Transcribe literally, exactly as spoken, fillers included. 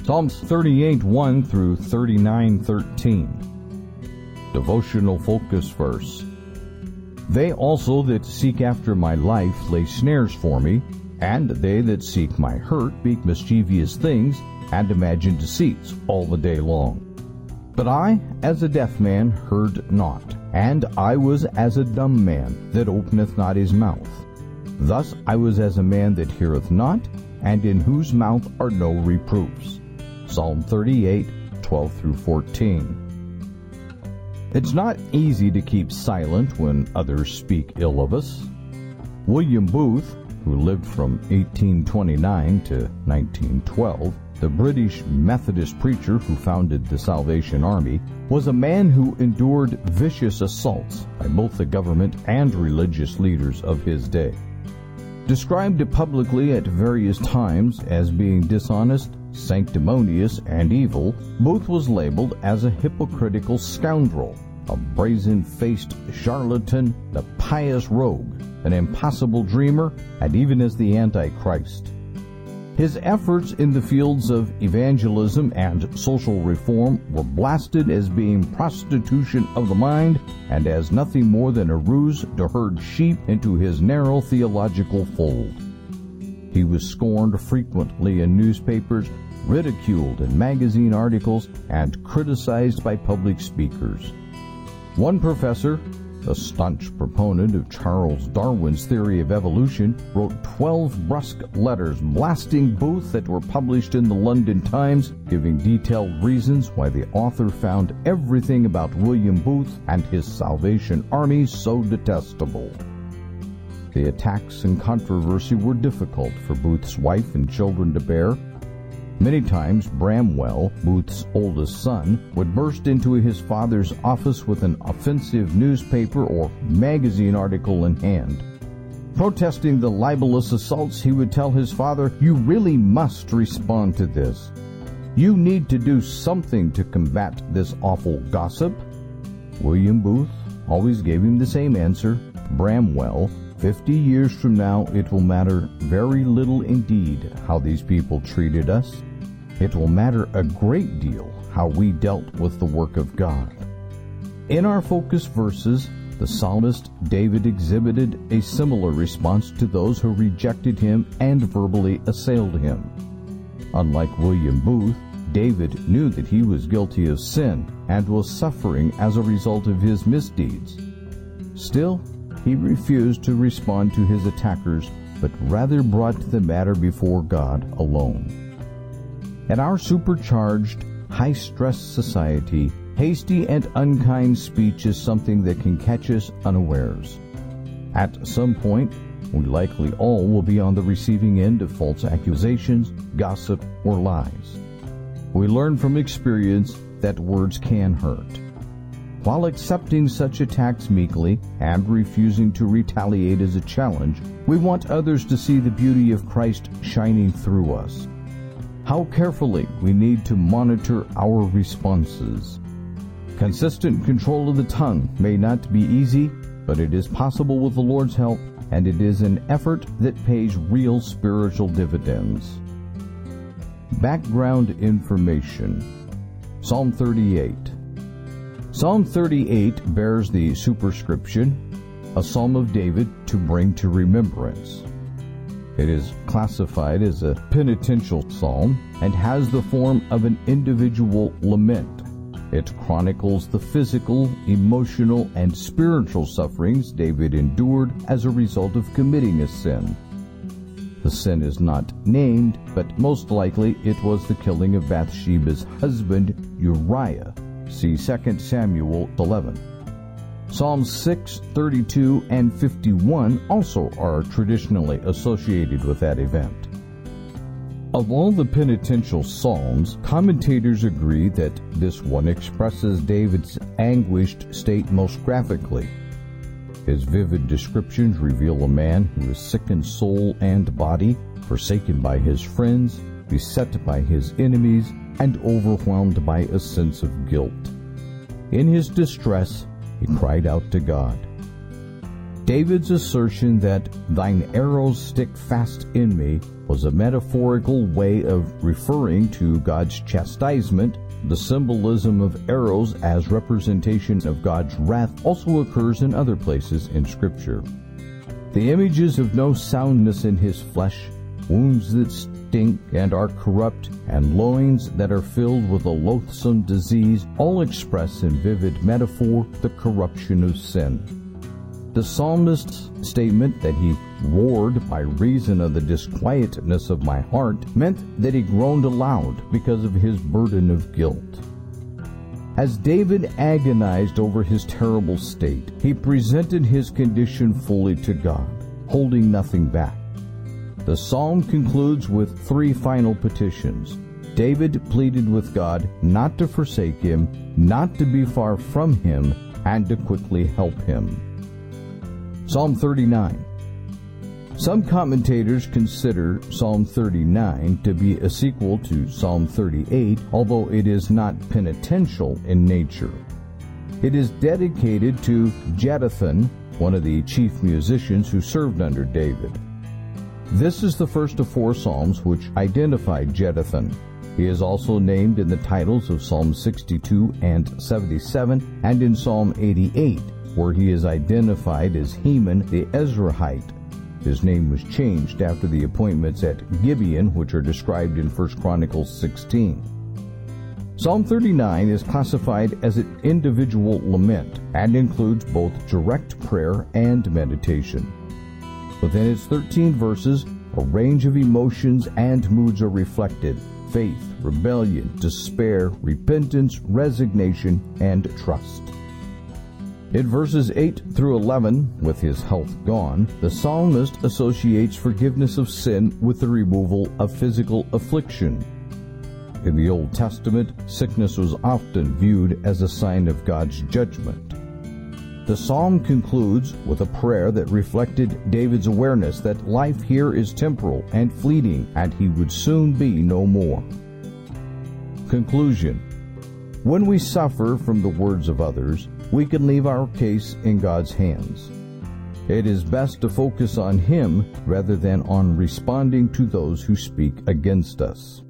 Psalms thirty-eight one through thirty-nine thirteen. Devotional focus verse. They also that seek after my life lay snares for me, and they that seek my hurt speak mischievous things, and imagine deceits all the day long. But I, as a deaf man, heard not, and I was as a dumb man that openeth not his mouth. Thus I was as a man that heareth not, and in whose mouth are no reproofs. Psalm thirty-eight twelve through fourteen. It's not easy to keep silent when others speak ill of us. William Booth, who lived from eighteen twenty-nine to nineteen twelve, the British Methodist preacher who founded the Salvation Army, was a man who endured vicious assaults by both the government and religious leaders of his day. Described publicly at various times as being dishonest, sanctimonious, and evil, Booth was labeled as a hypocritical scoundrel, a brazen-faced charlatan, a pious rogue, an impossible dreamer, and even as the Antichrist. His efforts in the fields of evangelism and social reform were blasted as being prostitution of the mind and as nothing more than a ruse to herd sheep into his narrow theological fold. He was scorned frequently in newspapers, ridiculed in magazine articles, and criticized by public speakers. One professor, a staunch proponent of Charles Darwin's theory of evolution, wrote twelve brusque letters blasting Booth that were published in the London Times, giving detailed reasons why the author found everything about William Booth and his Salvation Army so detestable. The attacks and controversy were difficult for Booth's wife and children to bear. Many times Bramwell, Booth's oldest son, would burst into his father's office with an offensive newspaper or magazine article in hand. Protesting the libelous assaults, he would tell his father, "You really must respond to this. You need to do something to combat this awful gossip." William Booth always gave him the same answer. Bramwell, Fifty years from now, it will matter very little indeed how these people treated us. It will matter a great deal how we dealt with the work of God. In our focus verses, the psalmist David exhibited a similar response to those who rejected him and verbally assailed him. Unlike William Booth, David knew that he was guilty of sin and was suffering as a result of his misdeeds. Still, he refused to respond to his attackers, but rather brought the matter before God alone. In our supercharged, high-stress society, hasty and unkind speech is something that can catch us unawares. At some point, we likely all will be on the receiving end of false accusations, gossip, or lies. We learn from experience that words can hurt. While accepting such attacks meekly and refusing to retaliate as a challenge, we want others to see the beauty of Christ shining through us. How carefully we need to monitor our responses. Consistent control of the tongue may not be easy, but it is possible with the Lord's help, and it is an effort that pays real spiritual dividends. Background information. Psalm thirty-eight. Psalm thirty-eight bears the superscription, a psalm of David to bring to remembrance. It is classified as a penitential psalm and has the form of an individual lament. It chronicles the physical, emotional, and spiritual sufferings David endured as a result of committing a sin. The sin is not named, but most likely it was the killing of Bathsheba's husband, Uriah. See Second Samuel eleven. Psalms six, thirty-two, and fifty-one also are traditionally associated with that event. Of all the penitential psalms, commentators agree that this one expresses David's anguished state most graphically. His vivid descriptions reveal a man who is sick in soul and body, forsaken by his friends, beset by his enemies, and overwhelmed by a sense of guilt. In his distress, he cried out to God. David's assertion that "thine arrows stick fast in me, was a metaphorical way of referring to God's chastisement. The symbolism of arrows as representation of God's wrath also occurs in other places in Scripture. The images of no soundness in his flesh, wounds that stink and are corrupt, and loins that are filled with a loathsome disease, all express in vivid metaphor the corruption of sin. The psalmist's statement that he roared by reason of the disquietness of my heart meant that he groaned aloud because of his burden of guilt. As David agonized over his terrible state, he presented his condition fully to God, holding nothing back. The psalm concludes with three final petitions. David pleaded with God not to forsake him, not to be far from him, and to quickly help him. Psalm thirty-nine. Some commentators consider Psalm thirty-nine to be a sequel to Psalm thirty-eight, although it is not penitential in nature. It is dedicated to Jeduthun, one of the chief musicians who served under David. This is the first of four psalms which identify Jeduthun. He is also named in the titles of Psalm sixty-two and seventy-seven, and in Psalm eighty-eight, where he is identified as Heman the Ezrahite. His name was changed after the appointments at Gibeon, which are described in First Chronicles sixteen. Psalm thirty-nine is classified as an individual lament and includes both direct prayer and meditation. Within its thirteen verses, a range of emotions and moods are reflected: faith, rebellion, despair, repentance, resignation, and trust. In verses eight through eleven, with his health gone, the psalmist associates forgiveness of sin with the removal of physical affliction. In the Old Testament, sickness was often viewed as a sign of God's judgment. The psalm concludes with a prayer that reflected David's awareness that life here is temporal and fleeting, and he would soon be no more. Conclusion. When we suffer from the words of others, we can leave our case in God's hands. It is best to focus on Him rather than on responding to those who speak against us.